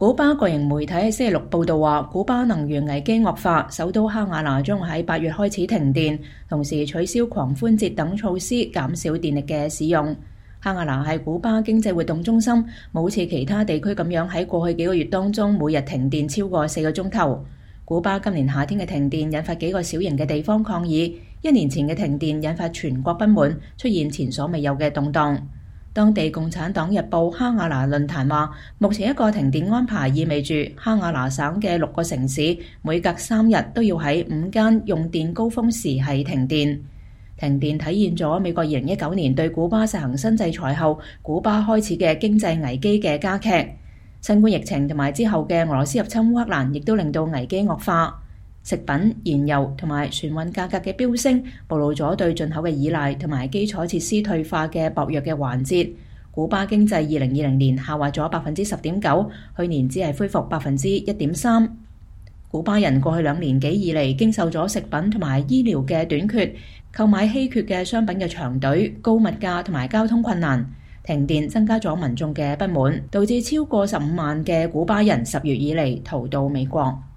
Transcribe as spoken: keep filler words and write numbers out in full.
古巴國營媒體喺星期六報道話，古巴能源危機惡化，首都哈瓦那將喺八月開始停電，同時取消狂歡節等措施，減少電力嘅使用。哈瓦那係古巴經濟活動中心，冇似其他地區咁樣喺過去幾個月當中每日停電超過四個鐘頭。古巴今年夏天嘅停電引發幾個小型嘅地方抗議，一年前嘅停電引發全國不滿，出現前所未有嘅動盪。當地共產黨日報哈瓦那論壇話，目前一個停電安排意味住哈瓦那省嘅六個城市每隔三日都要喺午間用電高峰時係停電。停電體現咗美國二零一九年對古巴實行新制裁後，古巴開始嘅經濟危機嘅加劇。新冠疫情同埋之後嘅俄羅斯入侵烏克蘭，亦都令到危機惡化。食品、燃油同埋船運價格嘅飆升，暴露咗對進口嘅依賴同埋基礎設施退化嘅薄弱嘅環節。古巴經濟二零二零年下滑咗百分之十點九，去年只係恢復百分之一點三。古巴人過去兩年幾以嚟經受咗食品同埋醫療嘅短缺，購買稀缺嘅商品嘅長隊、高物價同埋交通困難。停電增加咗民眾嘅不滿，導致超過十五萬嘅古巴人十月以嚟逃到美國。